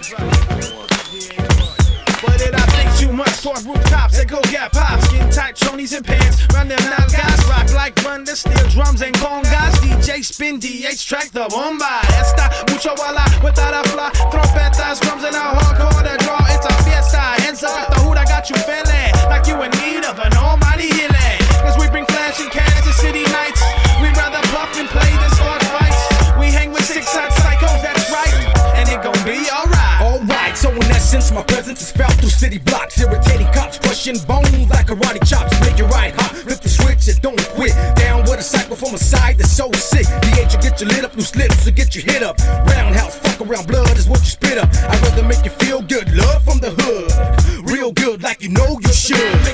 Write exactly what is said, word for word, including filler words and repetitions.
But did I think too much? Toward rooftops and go get pops. Skin tight chonies and pants. Run them nalgas. Rock like thunder. Steel drums and congas. D J spin D H track the bomba. Esta mucho bala without a fly. Trompetas, drums and a hardcore to draw. It's a fiesta. Hands up at the hood. I got you feeling like you in need of an almighty healing. Cause we bring flash in Kansas City nights. We'd rather puff and play than start fights. We hang with six hot psychos, that's right. And it gon' be alright. Alright, so in essence, my presence is felt through city blocks. Irritating cops, crushing bones like karate chops. Make it right hot, flip the switch and don't quit. Down with a cycle from a side that's so sick. D H will get you lit up, loose lips will get you hit up. Roundhouse, fuck around, blood is what you spit up. I'd rather make you feel good, love from the hood. Real good, like you know you should.